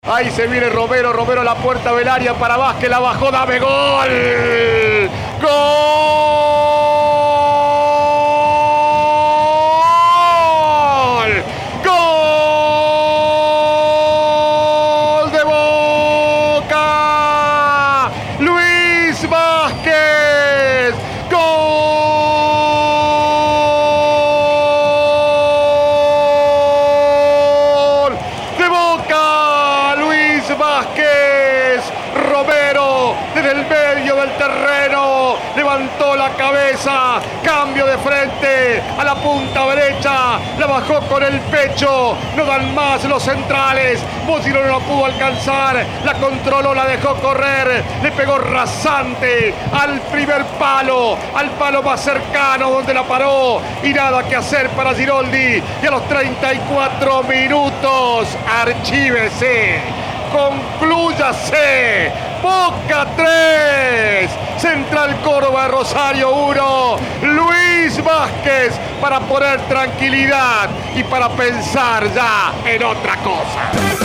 Ahí se viene Romero a la puerta del área para Vázquez, la bajó, dame gol. ¡Gol! ¡Gol de Boca! Luis Vázquez. ¡Gol de Boca! Luis Vázquez. Romero desde el medio del terreno levantó la cabeza, cambio de frente a la punta derecha, la bajó con el pecho, no dan más los centrales, Bocino no la pudo alcanzar, la controló, la dejó correr, le pegó rasante al primer palo, al palo más cercano donde la paró, y nada que hacer para Giroldi, y a los 34 minutos, archívese, conclúyase, Boca 3, Central Córdoba Rosario 1, Luis Vázquez para poner tranquilidad y para pensar ya en otra cosa.